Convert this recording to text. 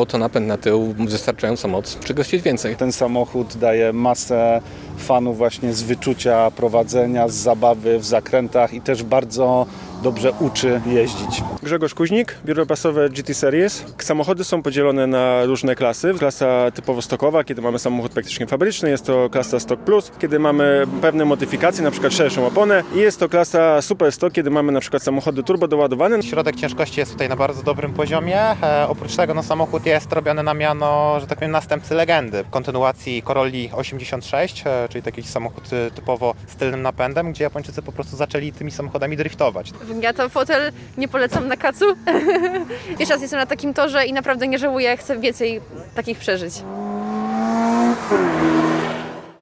autonapęd na tył, wystarczająca moc, czegoś chcieć więcej. Ten samochód daje masę fanów właśnie z wyczucia prowadzenia, z zabawy w zakrętach i też bardzo dobrze uczy jeździć. Grzegorz Kuźnik, biuro prasowe GT Series. Samochody są podzielone na różne klasy. Klasa typowo stokowa, kiedy mamy samochód praktycznie fabryczny, jest to klasa Stock Plus, kiedy mamy pewne modyfikacje, na przykład szerszą oponę, i jest to klasa Super Stock, kiedy mamy na przykład samochody turbo doładowane. Środek ciężkości jest tutaj na bardzo dobrym poziomie. Oprócz tego samochód jest robiony na miano, że tak powiem, następcy legendy. W kontynuacji Corolli 86, czyli taki samochód typowo z tylnym napędem, gdzie Japończycy po prostu zaczęli tymi samochodami driftować. Ja ten fotel nie polecam na kacu. Jeszcze raz jestem na takim torze i naprawdę nie żałuję, chcę więcej takich przeżyć.